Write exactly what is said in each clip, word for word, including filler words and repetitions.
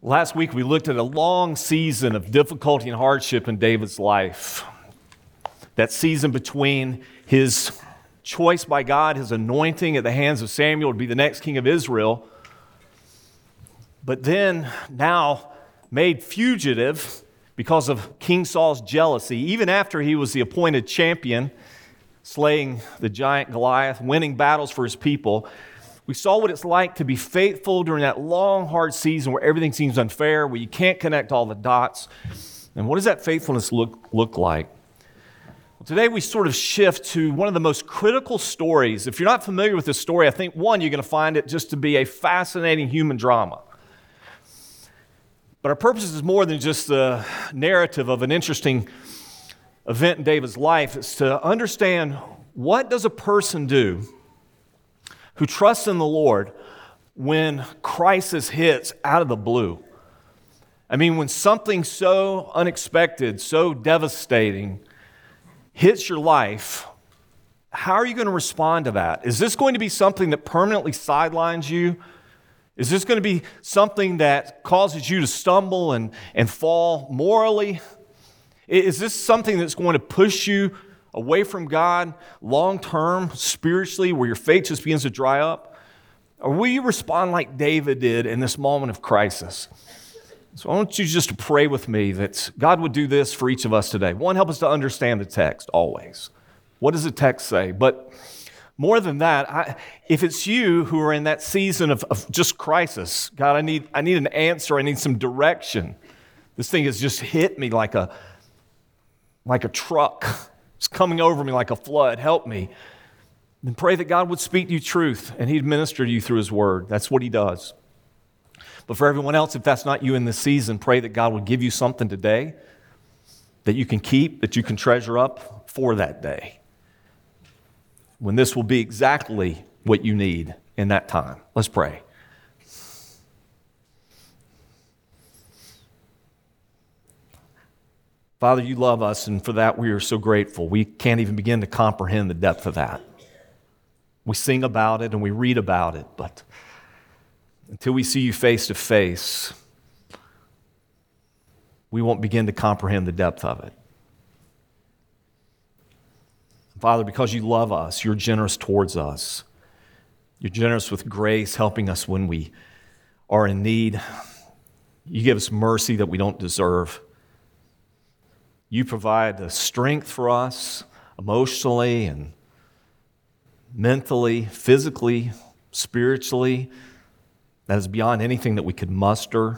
Last week we looked at a long season of difficulty and hardship in David's life. That season between his choice by God, his anointing at the hands of Samuel to be the next king of Israel, but then now made fugitive because of King Saul's jealousy, even after he was the appointed champion, slaying the giant Goliath, winning battles for his people. We saw what it's like to be faithful during that long, hard season where everything seems unfair, where you can't connect all the dots. And what does that faithfulness look, look like? Well, today we sort of shift to one of the most critical stories. If you're not familiar with this story, I think, one, you're going to find it just to be a fascinating human drama. But our purpose is more than just the narrative of an interesting event in David's life. It's to understand, what does a person do who trusts in the Lord when crisis hits out of the blue? I mean, when something so unexpected, so devastating hits your life, how are you going to respond to that? Is this going to be something that permanently sidelines you? Is this going to be something that causes you to stumble and, and fall morally? Is this something that's going to push you away from God long-term, spiritually, where your faith just begins to dry up? Or will you respond like David did in this moment of crisis? So I want you just to pray with me that God would do this for each of us today. One, help us to understand the text always. What does the text say? But more than that, I, if it's you who are in that season of, of just crisis, God, I need, I need an answer. I need some direction. This thing has just hit me like a, like a truck. It's coming over me like a flood. Help me. Then pray that God would speak to you truth and he'd minister to you through his word. That's what he does. But for everyone else, if that's not you in this season, pray that God would give you something today that you can keep, that you can treasure up for that day, when this will be exactly what you need in that time. Let's pray. Father, you love us, and for that we are so grateful. We can't even begin to comprehend the depth of that. We sing about it and we read about it, but until we see you face to face, we won't begin to comprehend the depth of it. Father, because you love us, you're generous towards us. You're generous with grace, helping us when we are in need. You give us mercy that we don't deserve. You provide the strength for us emotionally and mentally, physically, spiritually, that is beyond anything that we could muster.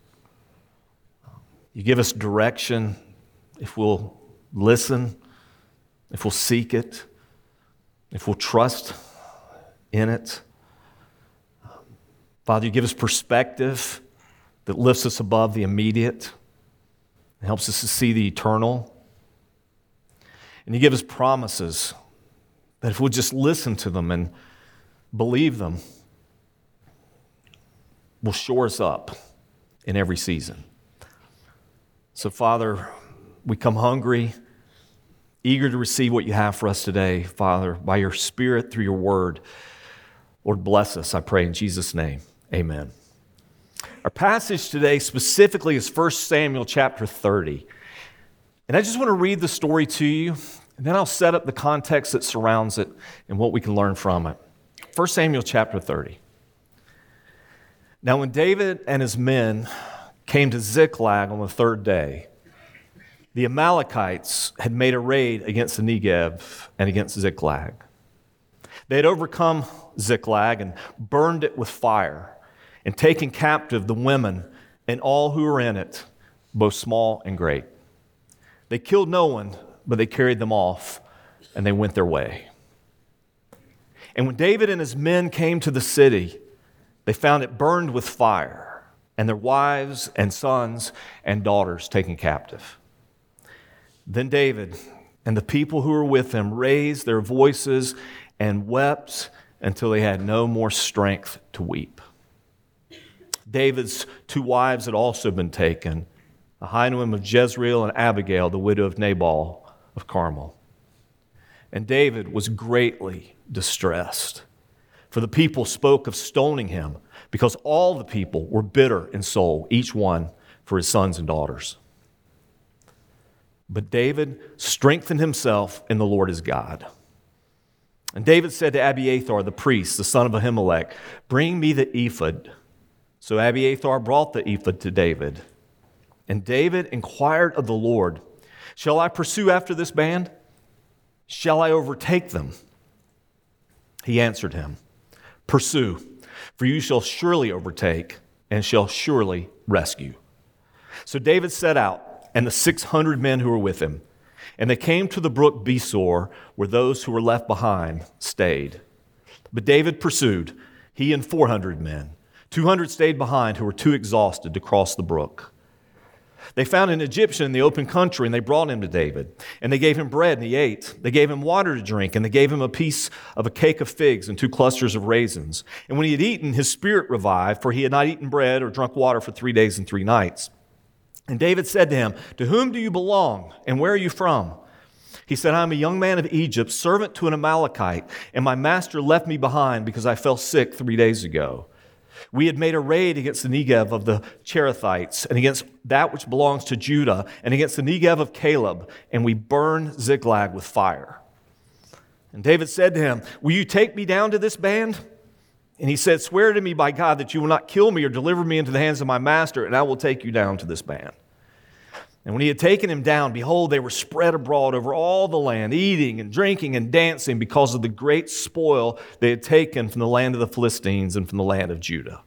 You give us direction if we'll listen, if we'll seek it, if we'll trust in it. Father, you give us perspective that lifts us above the immediate. It helps us to see the eternal. And you give us promises that if we'll just listen to them and believe them, will shore us up in every season. So, Father, we come hungry, eager to receive what you have for us today, Father, by your Spirit, through your word. Lord, bless us, I pray in Jesus' name. Amen. Our passage today specifically is First Samuel chapter thirty. And I just want to read the story to you, and then I'll set up the context that surrounds it and what we can learn from it. First Samuel chapter thirty. Now when David and his men came to Ziklag on the third day, the Amalekites had made a raid against the Negev and against Ziklag. They had overcome Ziklag and burned it with fire, and taken captive the women and all who were in it, both small and great. They killed no one, but they carried them off, and they went their way. And when David and his men came to the city, they found it burned with fire, and their wives and sons and daughters taken captive. Then David and the people who were with him raised their voices and wept until they had no more strength to weep. David's two wives had also been taken, Ahinoam of Jezreel and Abigail, the widow of Nabal of Carmel. And David was greatly distressed, For the people spoke of stoning him, because all the people were bitter in soul, each one for his sons and daughters. But David strengthened himself in the Lord his God. And David said to Abiathar, the priest, the son of Ahimelech, bring me the ephod. So Abiathar brought the ephod to David. And David inquired of the Lord, shall I pursue after this band? Shall I overtake them? He answered him, pursue, for you shall surely overtake and shall surely rescue. So David set out, and the six hundred men who were with him, and they came to the brook Besor, where those who were left behind stayed. But David pursued, he and four hundred men. two hundred stayed behind who were too exhausted to cross the brook. They found an Egyptian in the open country, and they brought him to David. And they gave him bread, and he ate. They gave him water to drink, and they gave him a piece of a cake of figs and two clusters of raisins. And when he had eaten, his spirit revived, for he had not eaten bread or drunk water for three days and three nights. And David said to him, to whom do you belong, and where are you from? He said, I am a young man of Egypt, servant to an Amalekite, and my master left me behind because I fell sick three days ago. We had made a raid against the Negev of the Cherethites, and against that which belongs to Judah, and against the Negev of Caleb, and we burned Ziklag with fire. And David said to him, will you take me down to this band? And he said, swear to me by God that you will not kill me or deliver me into the hands of my master, and I will take you down to this band. And when he had taken him down, behold, they were spread abroad over all the land, eating and drinking and dancing because of the great spoil they had taken from the land of the Philistines and from the land of Judah.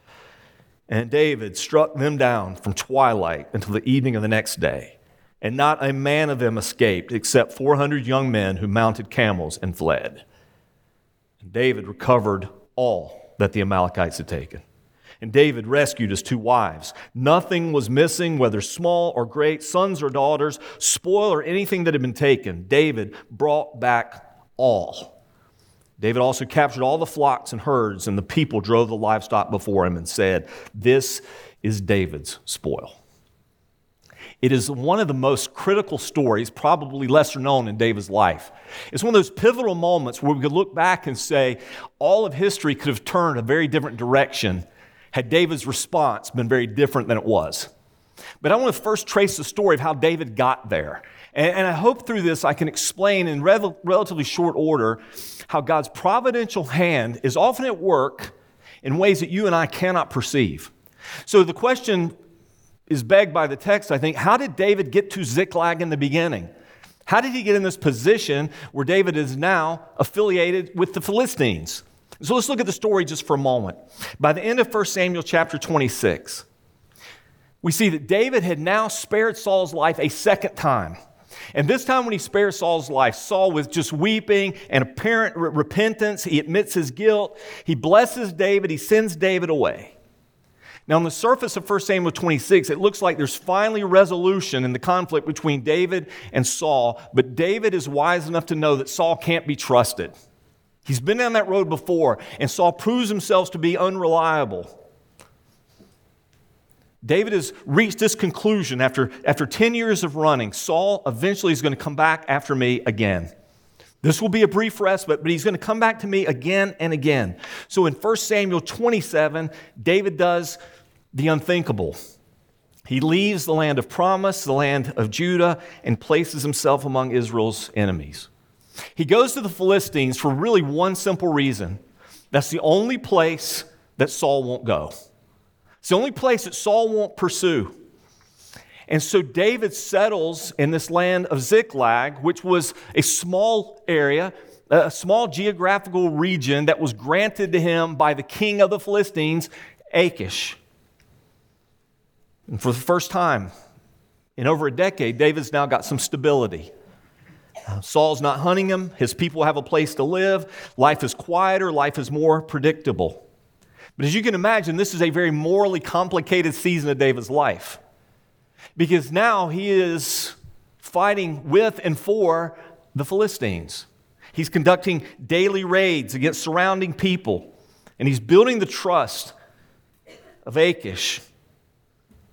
And David struck them down from twilight until the evening of the next day. And not a man of them escaped except four hundred young men who mounted camels and fled. And David recovered all that the Amalekites had taken. And David rescued his two wives. Nothing was missing, whether small or great, sons or daughters, spoil or anything that had been taken. David brought back all. David also captured all the flocks and herds, and the people drove the livestock before him and said, this is David's spoil. It is one of the most critical stories, probably lesser known in David's life. It's one of those pivotal moments where we could look back and say all of history could have turned a very different direction had David's response been very different than it was. But I want to first trace the story of how David got there. And, and I hope through this I can explain in rel- relatively short order how God's providential hand is often at work in ways that you and I cannot perceive. So the question is begged by the text, I think, how did David get to Ziklag in the beginning? How did he get in this position where David is now affiliated with the Philistines? So let's look at the story just for a moment. By the end of First Samuel chapter twenty-six, we see that David had now spared Saul's life a second time. And this time when he spared Saul's life, Saul was just weeping and apparent repentance. He admits his guilt. He blesses David. He sends David away. Now, on the surface of First Samuel twenty-six, it looks like there's finally resolution in the conflict between David and Saul, but David is wise enough to know that Saul can't be trusted. He's been down that road before, and Saul proves himself to be unreliable. David has reached this conclusion after, after ten years of running. Saul eventually is going to come back after me again. This will be a brief respite, but he's going to come back to me again and again. So in First Samuel twenty-seven, David does the unthinkable. He leaves the land of promise, the land of Judah, and places himself among Israel's enemies. He goes to the Philistines for really one simple reason. That's the only place that Saul won't go. It's the only place that Saul won't pursue. And so David settles in this land of Ziklag, which was a small area, a small geographical region that was granted to him by the king of the Philistines, Achish. And for the first time in over a decade, David's now got some stability. Uh, Saul's not hunting him. His people have a place to live. Life is quieter. Life is more predictable. But as you can imagine, this is a very morally complicated season of David's life. Because now he is fighting with and for the Philistines. He's conducting daily raids against surrounding people. And he's building the trust of Achish.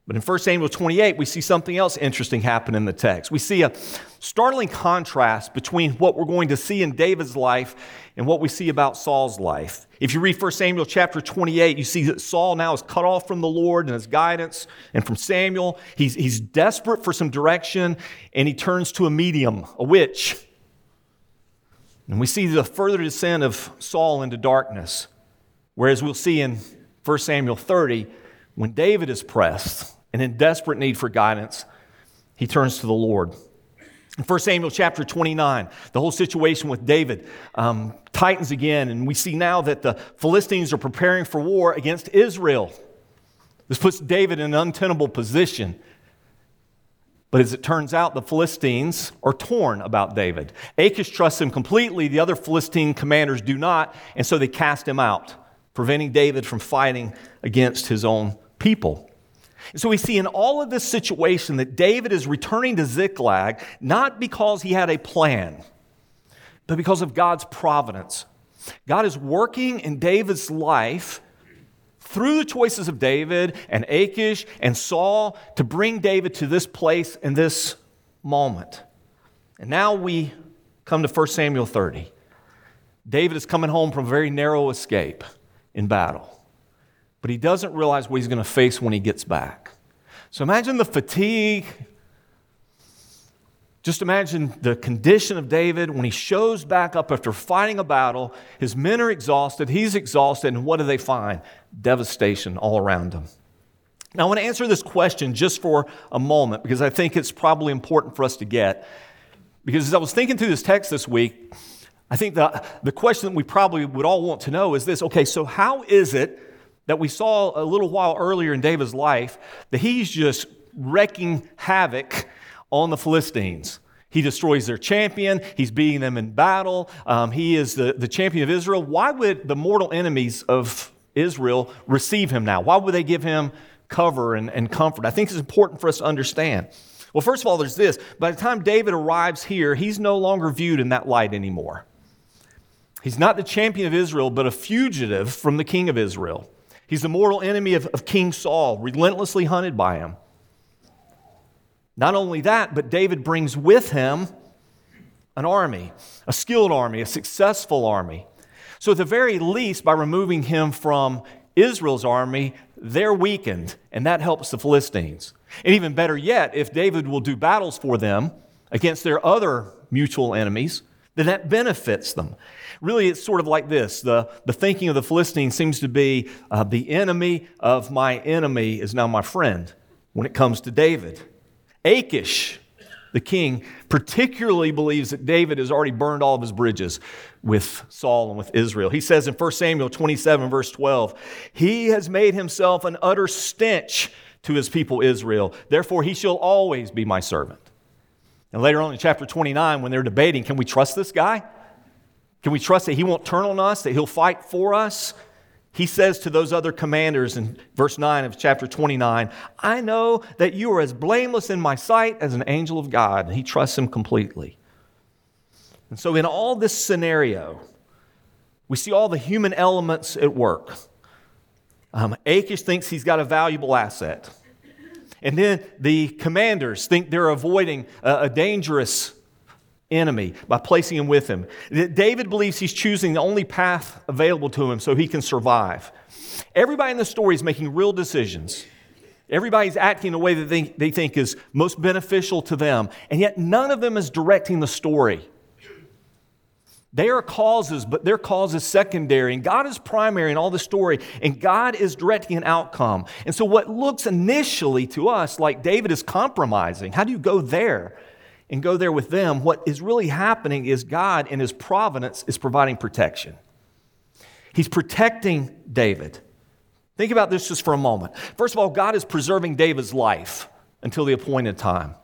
But in First Samuel twenty-eight, we see something else interesting happen in the text. We see a startling contrast between what we're going to see in David's life and what we see about Saul's life. If you read First Samuel chapter twenty-eight, you see that Saul now is cut off from the Lord and his guidance and from Samuel. He's, he's desperate for some direction, and he turns to a medium, a witch. And we see the further descent of Saul into darkness. Whereas we'll see in First Samuel thirty, when David is pressed and in desperate need for guidance, he turns to the Lord. In First Samuel chapter twenty-nine, the whole situation with David um, tightens again, and we see now that the Philistines are preparing for war against Israel. This puts David in an untenable position. But as it turns out, the Philistines are torn about David. Achish trusts him completely. The other Philistine commanders do not, and so they cast him out, preventing David from fighting against his own people. And so we see in all of this situation that David is returning to Ziklag, not because he had a plan, but because of God's providence. God is working in David's life through the choices of David and Achish and Saul to bring David to this place in this moment. And now we come to First Samuel thirty. David is coming home from a very narrow escape in battle. But he doesn't realize what he's going to face when he gets back. So imagine the fatigue. Just imagine the condition of David when he shows back up after fighting a battle. His men are exhausted, he's exhausted, and what do they find? Devastation all around him. Now I want to answer this question just for a moment because I think it's probably important for us to get. Because as I was thinking through this text this week, I think the, the question that we probably would all want to know is this: okay, so how is it that we saw a little while earlier in David's life that he's just wreaking havoc on the Philistines? He destroys their champion. He's beating them in battle. Um, he is the, the champion of Israel. Why would the mortal enemies of Israel receive him now? Why would they give him cover and, and comfort? I think it's important for us to understand. Well, first of all, there's this. By the time David arrives here, he's no longer viewed in that light anymore. He's not the champion of Israel, but a fugitive from the king of Israel. He's the mortal enemy of, of King Saul, relentlessly hunted by him. Not only that, but David brings with him an army, a skilled army, a successful army. So at the very least, by removing him from Israel's army, they're weakened, and that helps the Philistines. And even better yet, if David will do battles for them against their other mutual enemies, then that benefits them. Really, it's sort of like this. The, the thinking of the Philistines seems to be uh, the enemy of my enemy is now my friend when it comes to David. Achish, the king, particularly believes that David has already burned all of his bridges with Saul and with Israel. He says in First Samuel twenty-seven, verse twelve, he has made himself an utter stench to his people Israel. Therefore, he shall always be my servant. And later on in chapter twenty-nine, when they're debating, can we trust this guy? Can we trust that he won't turn on us, that he'll fight for us? He says to those other commanders in verse nine of chapter twenty-nine, I know that you are as blameless in my sight as an angel of God. And he trusts him completely. And so in all this scenario, we see all the human elements at work. Um, Achish thinks he's got a valuable asset. And then the commanders think they're avoiding a, a dangerous enemy by placing him with him. David believes he's choosing the only path available to him so he can survive. Everybody in the story is making real decisions. Everybody's acting in a way that they, they think is most beneficial to them, and yet none of them is directing the story. They are causes, but their cause is secondary, and God is primary in all the story, and God is directing an outcome. And so what looks initially to us like David is compromising, how do you go there? And go there with them, what is really happening is God in his providence is providing protection. He's protecting David. Think about this just for a moment. First of all, God is preserving David's life until the appointed time.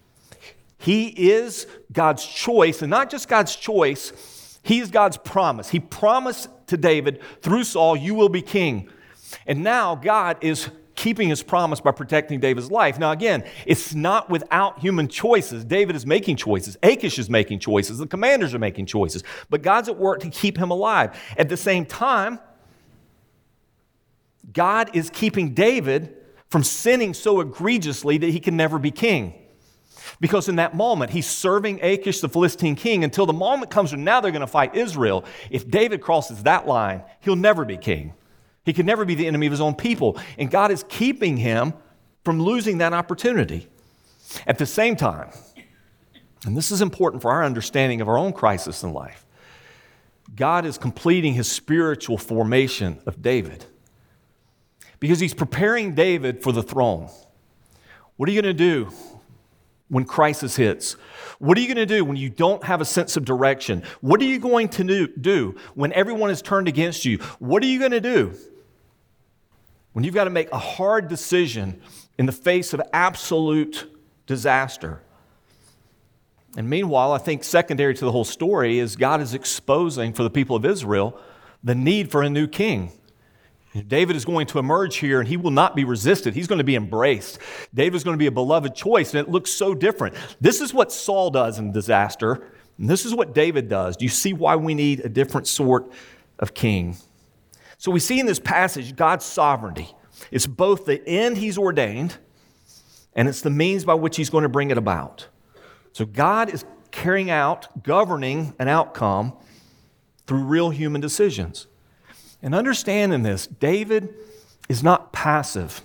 He is God's choice, and not just God's choice, he is God's promise. He promised to David, through Saul, you will be king. And now God is keeping his promise by protecting David's life. Now again, it's not without human choices. David is making choices. Achish is making choices. The commanders are making choices. But God's at work to keep him alive. At the same time, God is keeping David from sinning so egregiously that he can never be king. Because in that moment, he's serving Achish, the Philistine king, until the moment comes when now they're going to fight Israel. If David crosses that line, he'll never be king. He can never be the enemy of his own people. And God is keeping him from losing that opportunity. At the same time, and this is important for our understanding of our own crisis in life, God is completing his spiritual formation of David because he's preparing David for the throne. What are you going to do when crisis hits? What are you going to do when you don't have a sense of direction? What are you going to do when everyone is turned against you? What are you going to do when you've got to make a hard decision in the face of absolute disaster? And meanwhile, I think secondary to the whole story is God is exposing for the people of Israel the need for a new king. David is going to emerge here and he will not be resisted. He's going to be embraced. David is going to be a beloved choice, and it looks so different. This is what Saul does in disaster, and this is what David does. Do you see why we need a different sort of king? So we see in this passage God's sovereignty. It's both the end he's ordained and it's the means by which he's going to bring it about. So God is carrying out, governing an outcome through real human decisions. And understanding this, David is not passive.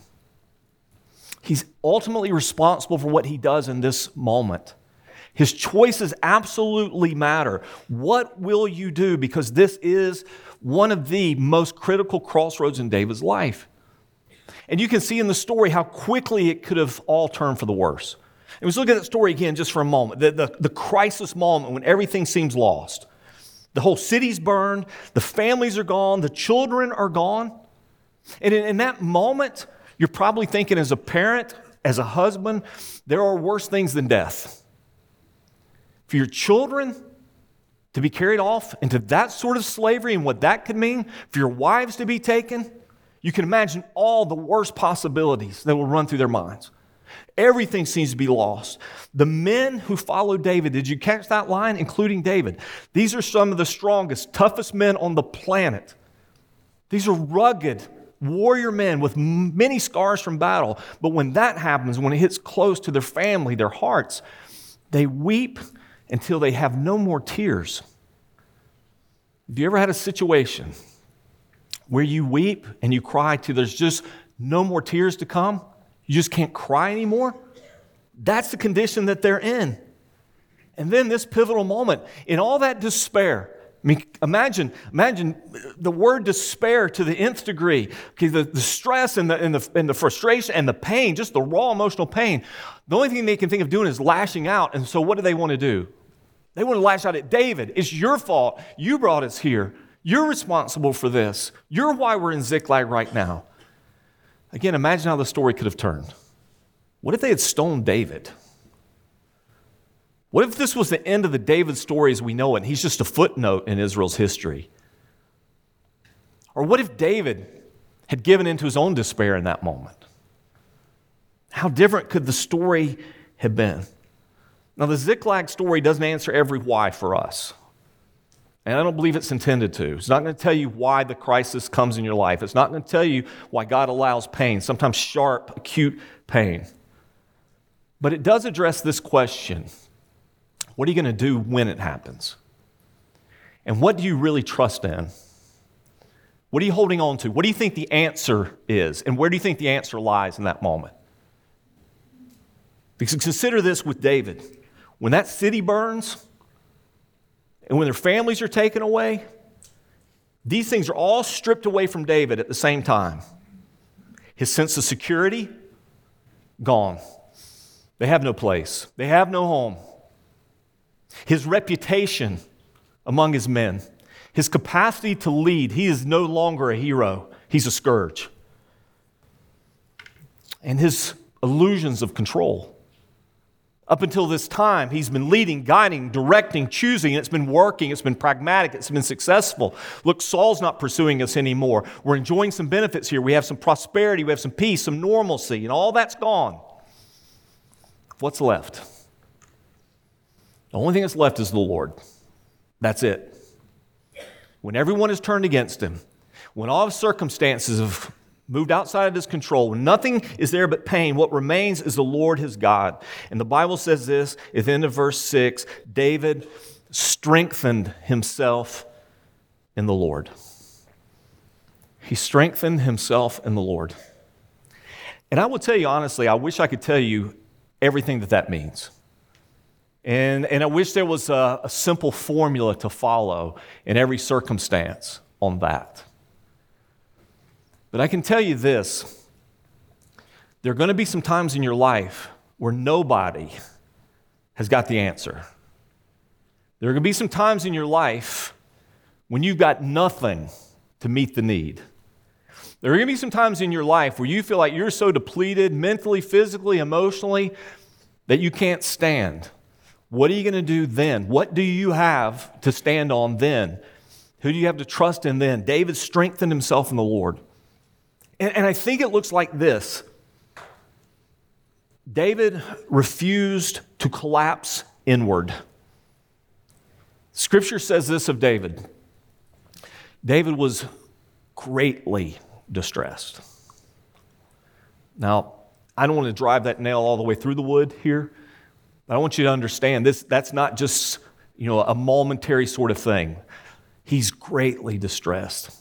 He's ultimately responsible for what he does in this moment. His choices absolutely matter. What will you do? Because this is one of the most critical crossroads in David's life. And you can see in the story how quickly it could have all turned for the worse. And let's look at that story again just for a moment. The, the, the crisis moment when everything seems lost. The whole city's burned. The families are gone. The children are gone. And in, in that moment, you're probably thinking as a parent, as a husband, there are worse things than death. For your children to be carried off into that sort of slavery and what that could mean, for your wives to be taken, you can imagine all the worst possibilities that will run through their minds. Everything seems to be lost. The men who followed David, did you catch that line? Including David. These are some of the strongest, toughest men on the planet. These are rugged warrior men with many scars from battle. But when that happens, when it hits close to their family, their hearts, they weep until they have no more tears. Have you ever had a situation where you weep and you cry till there's just no more tears to come? You just can't cry anymore? That's the condition that they're in. And then this pivotal moment, in all that despair, I mean, imagine, imagine the word despair to the nth degree. Okay, the, the stress and the, and, the, and the frustration and the pain, just the raw emotional pain. The only thing they can think of doing is lashing out. And so what do they want to do? They want to lash out at David. It's your fault. You brought us here. You're responsible for this. You're why we're in Ziklag right now. Again, imagine how the story could have turned. What if they had stoned David? What if this was the end of the David story as we know it, and he's just a footnote in Israel's history? Or what if David had given into his own despair in that moment? How different could the story have been? Now, the Ziklag story doesn't answer every why for us. And I don't believe it's intended to. It's not going to tell you why the crisis comes in your life. It's not going to tell you why God allows pain, sometimes sharp, acute pain. But it does address this question. What are you going to do when it happens? And what do you really trust in? What are you holding on to? What do you think the answer is? And where do you think the answer lies in that moment? Because consider this with David. When that city burns, and when their families are taken away, these things are all stripped away from David at the same time. His sense of security, gone. They have no place. They have no home. His reputation among his men, his capacity to lead, he is no longer a hero. He's a scourge. And his illusions of control. Up until this time, he's been leading, guiding, directing, choosing. It's been working. It's been pragmatic. It's been successful. Look, Saul's not pursuing us anymore. We're enjoying some benefits here. We have some prosperity. We have some peace, some normalcy, and all that's gone. What's left? The only thing that's left is the Lord. That's it. When everyone is turned against him, when all the circumstances have moved outside of his control, when nothing is there but pain, what remains is the Lord his God. And the Bible says this at the end of verse six, David strengthened himself in the Lord. He strengthened himself in the Lord. And I will tell you honestly, I wish I could tell you everything that that means. And, and I wish there was a, a simple formula to follow in every circumstance on that. But I can tell you this, there are going to be some times in your life where nobody has got the answer. There are going to be some times in your life when you've got nothing to meet the need. There are going to be some times in your life where you feel like you're so depleted mentally, physically, emotionally, that you can't stand. What are you going to do then? What do you have to stand on then? Who do you have to trust in then? David strengthened himself in the Lord. And, and I think it looks like this. David refused to collapse inward. Scripture says this of David. David was greatly distressed. Now, I don't want to drive that nail all the way through the wood here, but I want you to understand this, that's not just, you know, a momentary sort of thing. He's greatly distressed.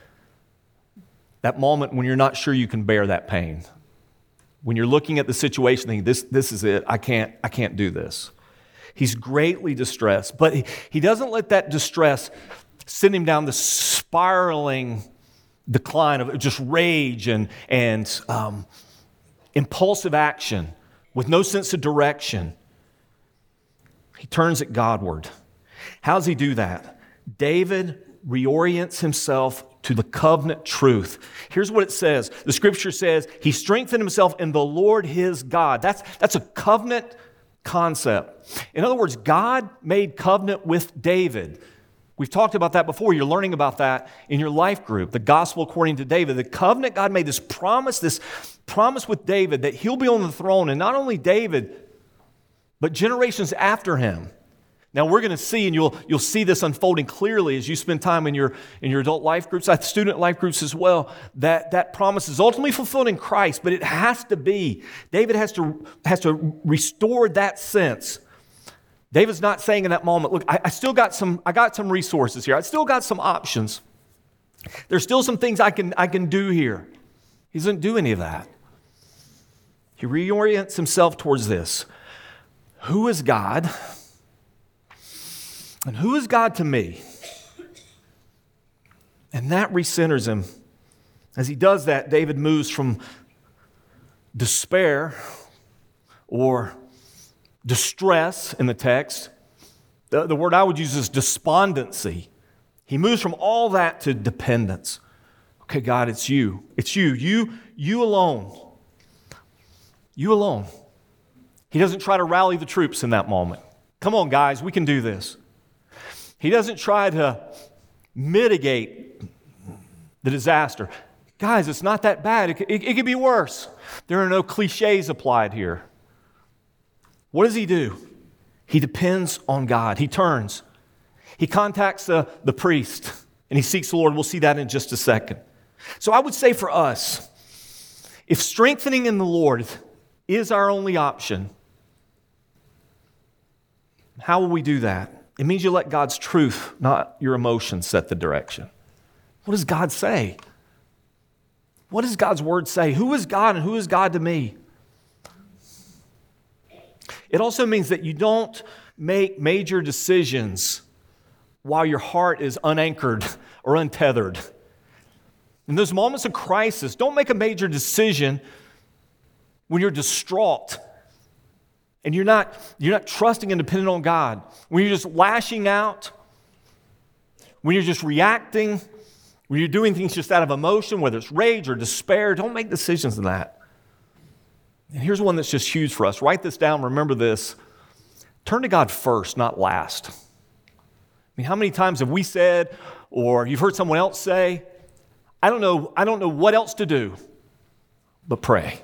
That moment when you're not sure you can bear that pain. When you're looking at the situation thinking, this, this is it, I can't, I can't do this. He's greatly distressed, but he, he doesn't let that distress send him down the spiraling decline of just rage and, and um, impulsive action with no sense of direction. He turns it Godward. How does he do that? David reorients himself to the covenant truth. Here's what it says. The scripture says, he strengthened himself in the Lord his God. That's, that's a covenant concept. In other words, God made covenant with David. We've talked about that before. You're learning about that in your life group, the gospel according to David. The covenant, God made this promise, this promise with David that he'll be on the throne, and not only David, but generations after him. Now we're going to see, and you'll you'll see this unfolding clearly as you spend time in your in your adult life groups, student life groups as well, that that promise is ultimately fulfilled in Christ, but it has to be. David has to has to restore that sense. David's not saying in that moment, look, I, I still got some, I got some resources here. I still got some options. There's still some things I can, I can do here. He doesn't do any of that. He reorients himself towards this. Who is God? And who is God to me? And that recenters him. As he does that, David moves from despair or distress in the text. The, the word I would use is despondency. He moves from all that to dependence. Okay, God, it's you. It's you. You, you alone. You alone. He doesn't try to rally the troops in that moment. Come on, guys, we can do this. He doesn't try to mitigate the disaster. Guys, it's not that bad. It, it, it could be worse. There are no cliches applied here. What does he do? He depends on God. He turns. He contacts the, the priest, and he seeks the Lord. We'll see that in just a second. So I would say for us, if strengthening in the Lord is our only option, how will we do that? It means you let God's truth, not your emotions, set the direction. What does God say? What does God's word say? Who is God and who is God to me? It also means that you don't make major decisions while your heart is unanchored or untethered. In those moments of crisis, don't make a major decision when you're distraught and you're not, you're not trusting and dependent on God. When you're just lashing out, when you're just reacting, when you're doing things just out of emotion, whether it's rage or despair, don't make decisions in that. And here's one that's just huge for us. Write this down. Remember this. Turn to God first, not last. I mean, how many times have we said, or you've heard someone else say, I don't know, I don't know what else to do but pray.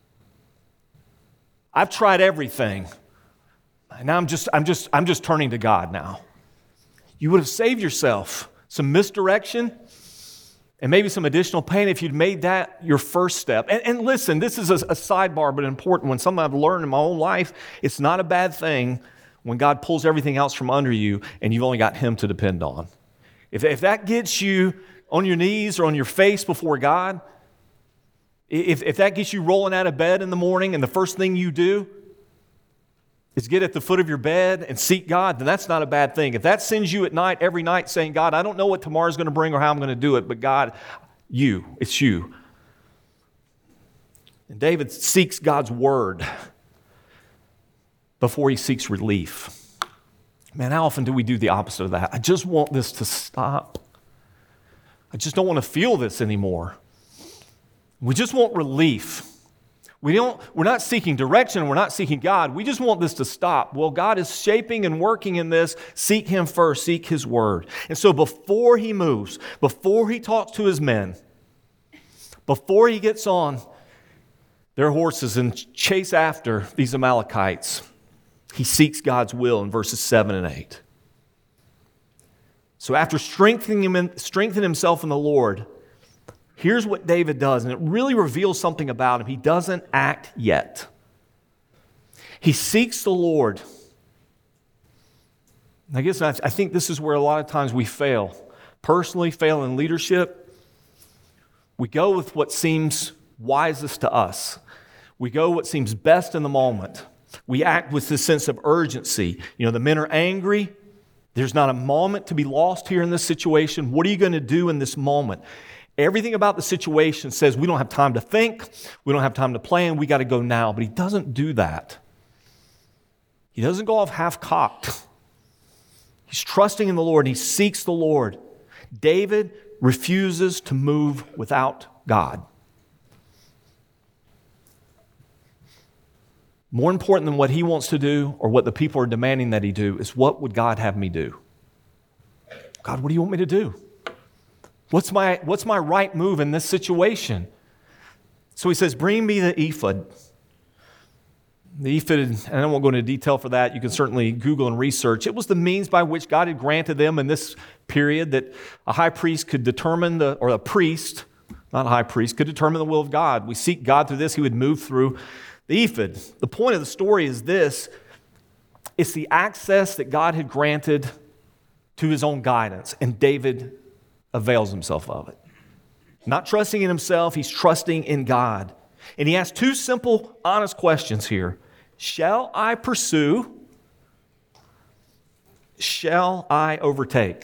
I've tried everything. And now I'm just, I'm just, I'm just turning to God now. You would have saved yourself some misdirection and maybe some additional pain, if you'd made that your first step. And, and listen, this is a, a sidebar, but an important one. Something I've learned in my own life. It's not a bad thing when God pulls everything else from under you and you've only got Him to depend on. If, if that gets you on your knees or on your face before God, if, if that gets you rolling out of bed in the morning and the first thing you do is get at the foot of your bed and seek God, then that's not a bad thing. If that sends you at night, every night saying, God, I don't know what tomorrow's going to bring or how I'm going to do it, but God, you, it's you. And David seeks God's word before he seeks relief. Man, how often do we do the opposite of that? I just want this to stop. I just don't want to feel this anymore. We just want relief. We don't, we're not seeking direction. We're not seeking God. We just want this to stop. Well, God is shaping and working in this. Seek Him first. Seek His word. And so before he moves, before he talks to his men, before he gets on their horses and chase after these Amalekites, he seeks God's will in verses seven and eight. So after strengthening him in, strengthening himself in the Lord, here's what David does, and it really reveals something about him. He doesn't act yet. He seeks the Lord. I guess I think this is where a lot of times we fail. Personally, fail in leadership. We go with what seems wisest to us. We go what seems best in the moment. We act with this sense of urgency. You know, the men are angry. There's not a moment to be lost here in this situation. What are you going to do in this moment? Everything about the situation says we don't have time to think. We don't have time to plan. We got to go now. But he doesn't do that. He doesn't go off half-cocked. He's trusting in the Lord, and he seeks the Lord. David refuses to move without God. More important than what he wants to do or what the people are demanding that he do is, what would God have me do? God, what do you want me to do? What's my, what's my right move in this situation? So he says, bring me the ephod. The ephod, and I won't go into detail for that. You can certainly Google and research. It was the means by which God had granted them in this period that a high priest could determine the, or a priest, not a high priest, could determine the will of God. We seek God through this. He would move through the ephod. The point of the story is this. It's the access that God had granted to his own guidance, and David avails himself of it. Not trusting in himself, he's trusting in God. And he asks two simple, honest questions here. Shall I pursue? Shall I overtake?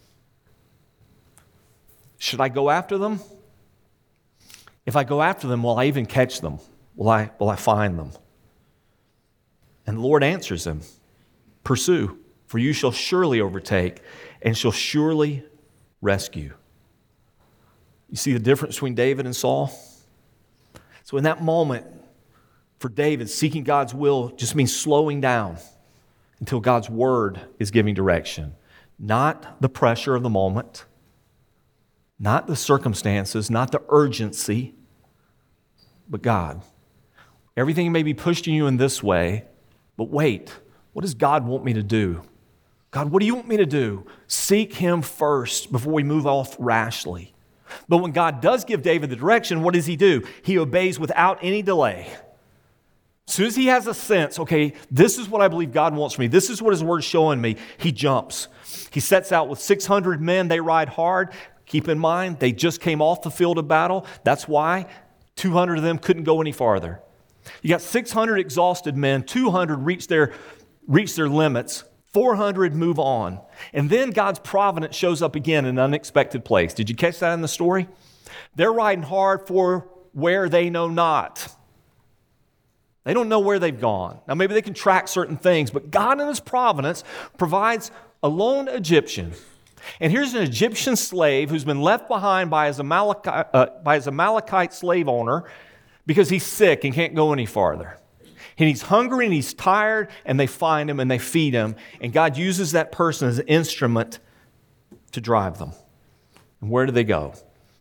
Should I go after them? If I go after them, will I even catch them? Will I, will I find them? And the Lord answers him, pursue, for you shall surely overtake and shall surely rescue. You see the difference between David and Saul? So in that moment, for David, seeking God's will just means slowing down until God's word is giving direction. Not the pressure of the moment, not the circumstances, not the urgency, but God. Everything may be pushing you in this way, but wait, what does God want me to do? God, what do you want me to do? Seek Him first before we move off rashly. But when God does give David the direction, what does he do? He obeys without any delay. As soon as he has a sense, okay, this is what I believe God wants from me. This is what His Word's showing me. He jumps. He sets out with six hundred men. They ride hard. Keep in mind, they just came off the field of battle. That's why two hundred of them couldn't go any farther. You got six hundred exhausted men, two hundred reach their, reach their limits, four hundred move on. And then God's providence shows up again in an unexpected place. Did you catch that in the story? They're riding hard for where they know not. They don't know where they've gone. Now maybe they can track certain things, but God in His providence provides a lone Egyptian. And here's an Egyptian slave who's been left behind by his Amalekite, uh, by his Amalekite slave owner because he's sick and can't go any farther. And he's hungry and he's tired, and they find him and they feed him. And God uses that person as an instrument to drive them. And where do they go?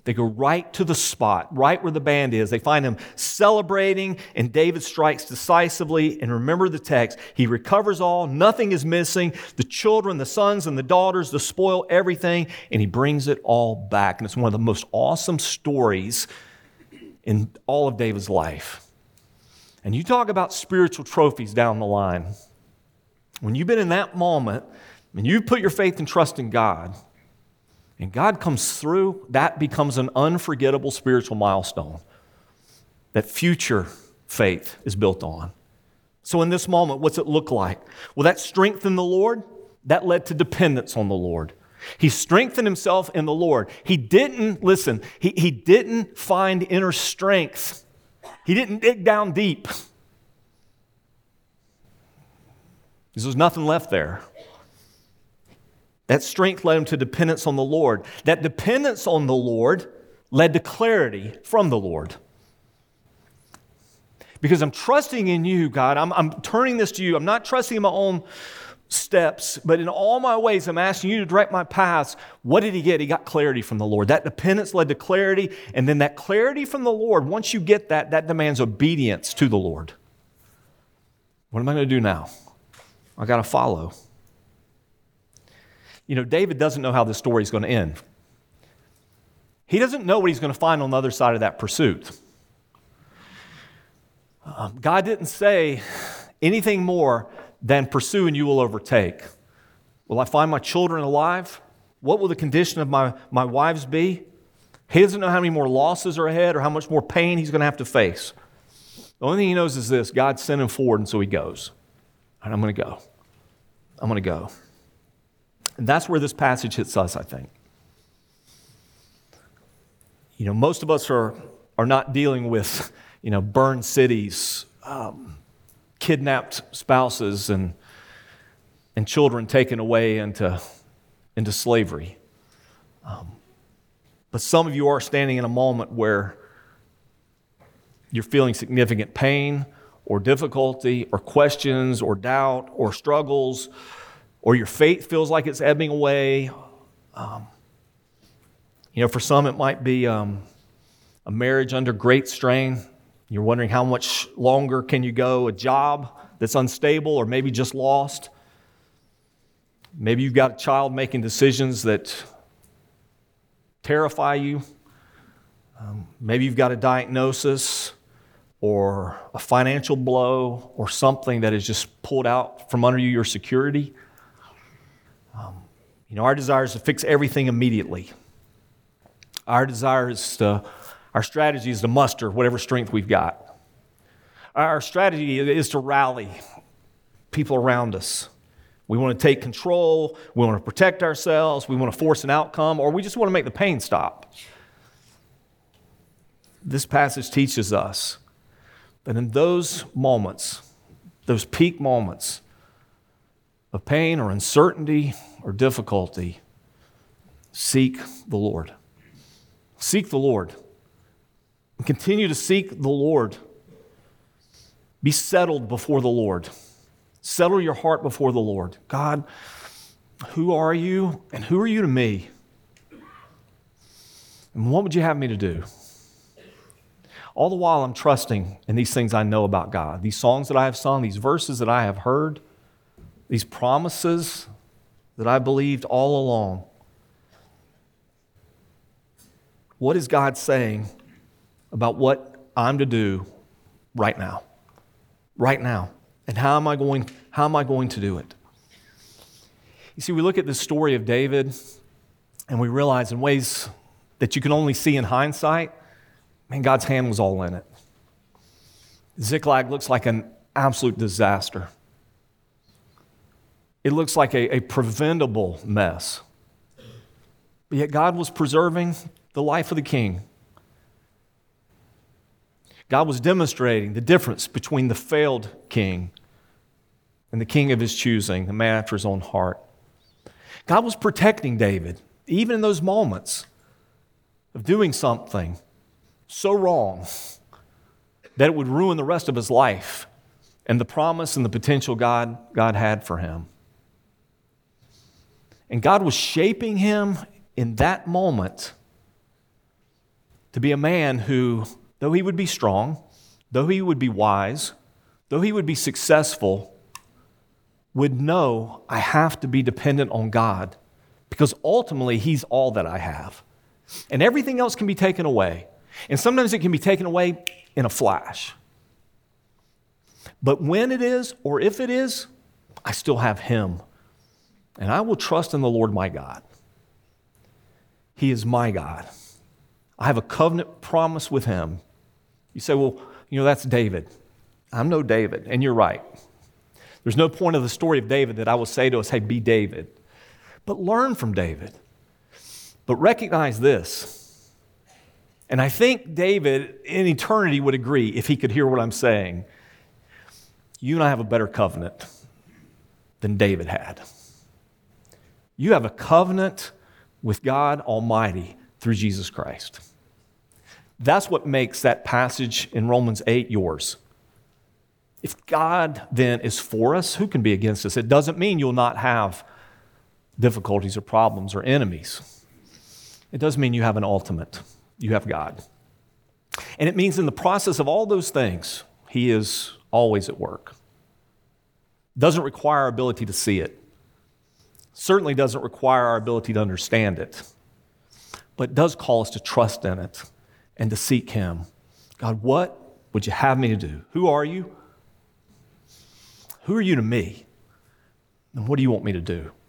They go right to the spot, right where the band is. They find him celebrating, and David strikes decisively. And remember the text. He recovers all. Nothing is missing. The children, the sons, and the daughters, the spoil, everything. And he brings it all back. And it's one of the most awesome stories in all of David's life. And you talk about spiritual trophies down the line. When you've been in that moment, and you've put your faith and trust in God, and God comes through, that becomes an unforgettable spiritual milestone that future faith is built on. So in this moment, what's it look like? Well, that strength in the Lord, that led to dependence on the Lord. He strengthened himself in the Lord. He didn't, listen, he, he didn't find inner strength. He didn't dig down deep. There was nothing left there. That strength led him to dependence on the Lord. That dependence on the Lord led to clarity from the Lord. Because I'm trusting in you, God. I'm, I'm turning this to you. I'm not trusting in my own steps, but in all my ways, I'm asking you to direct my paths. What did he get? He got clarity from the Lord. That dependence led to clarity, and then that clarity from the Lord, once you get that, that demands obedience to the Lord. What am I going to do now? I got to follow. You know, David doesn't know how this story is going to end. He doesn't know what he's going to find on the other side of that pursuit. Um, God didn't say anything more than pursue and you will overtake. Will I find my children alive? What will the condition of my, my wives be? He doesn't know how many more losses are ahead or how much more pain he's going to have to face. The only thing he knows is this: God sent him forward, and so he goes. And I'm going to go. I'm going to go. And that's where this passage hits us, I think. You know, most of us are, are not dealing with, you know, burned cities, um, kidnapped spouses, and, and children taken away into, into slavery. Um, but some of you are standing in a moment where you're feeling significant pain or difficulty or questions or doubt or struggles, or your faith feels like it's ebbing away. Um, you know, for some it might be um, a marriage under great strain. You're wondering how much longer can you go, a job that's unstable or maybe just lost. Maybe you've got a child making decisions that terrify you. Um, maybe you've got a diagnosis or a financial blow or something that has just pulled out from under you your security. Um, you know, our desire is to fix everything immediately. Our desire is to, our strategy is to muster whatever strength we've got. Our strategy is to rally people around us. We want to take control, we want to protect ourselves, we want to force an outcome, or we just want to make the pain stop. This passage teaches us that in those moments, those peak moments of pain or uncertainty or difficulty, seek the Lord. Seek the Lord. And continue to seek the Lord. Be settled before the Lord. Settle your heart before the Lord. God, who are you and who are you to me? And what would you have me to do? All the while I'm trusting in these things I know about God, these songs that I have sung, these verses that I have heard, these promises that I believed all along. What is God saying about what I'm to do right now? Right now. And how am I going, how am I going to do it? You see, we look at the story of David and we realize in ways that you can only see in hindsight, man, God's hand was all in it. Ziklag looks like an absolute disaster. It looks like a, a preventable mess. But yet God was preserving the life of the king. God was demonstrating the difference between the failed king and the king of his choosing, the man after his own heart. God was protecting David, even in those moments of doing something so wrong that it would ruin the rest of his life and the promise and the potential God, God had for him. And God was shaping him in that moment to be a man who, though he would be strong, though he would be wise, though he would be successful, would know I have to be dependent on God because ultimately he's all that I have. And everything else can be taken away. And sometimes it can be taken away in a flash. But when it is, or if it is, I still have him. And I will trust in the Lord my God. He is my God. I have a covenant promise with him. You say, well, you know, that's David. I'm no David, and you're right. There's no point of the story of David that I will say to us, hey, be David. But learn from David. But recognize this. And I think David in eternity would agree if he could hear what I'm saying. You and I have a better covenant than David had. You have a covenant with God Almighty through Jesus Christ. That's what makes that passage in Romans eight yours. If God then is for us, who can be against us? It doesn't mean you'll not have difficulties or problems or enemies. It does mean you have an ultimate. You have God. And it means in the process of all those things, he is always at work. Doesn't require our ability to see it. Certainly doesn't require our ability to understand it. But does call us to trust in it and to seek him. God, what would you have me to do? Who are you? Who are you to me? And what do you want me to do?